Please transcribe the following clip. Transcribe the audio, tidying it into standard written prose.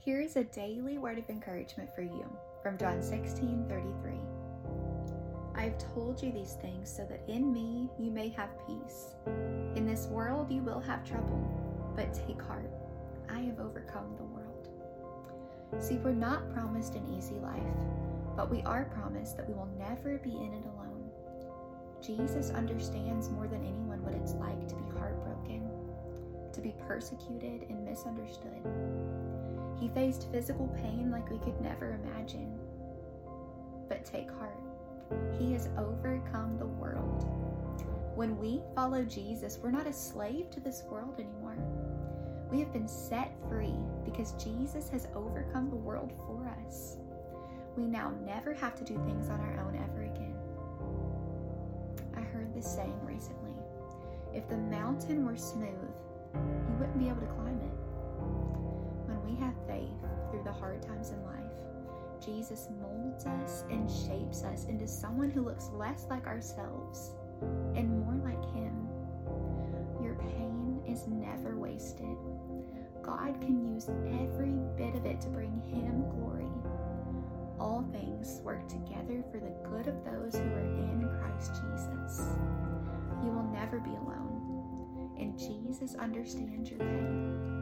Here is a daily word of encouragement for you from John 16:33. I have told you these things so that in me you may have peace. In this world you will have trouble, but take heart. I have overcome the world. See, we're not promised an easy life, but we are promised that we will never be in it alone. Jesus understands more than anyone what it's like to be heartbroken, to be persecuted and misunderstood. He faced physical pain like we could never imagine. But take heart. He has overcome the world. When we follow Jesus, we're not a slave to this world anymore. We have been set free because Jesus has overcome the world for us. We now never have to do things on our own ever again. I heard this saying recently: if the mountain were smooth, you wouldn't be able to climb it. When we have faith through the hard times in life, Jesus molds us and shapes us into someone who looks less like ourselves and more like Him. Your pain is never wasted. God can use every bit of it to bring Him glory. All things work together for the good of those who are in Christ Jesus. You will never be alone, and Jesus understands your pain.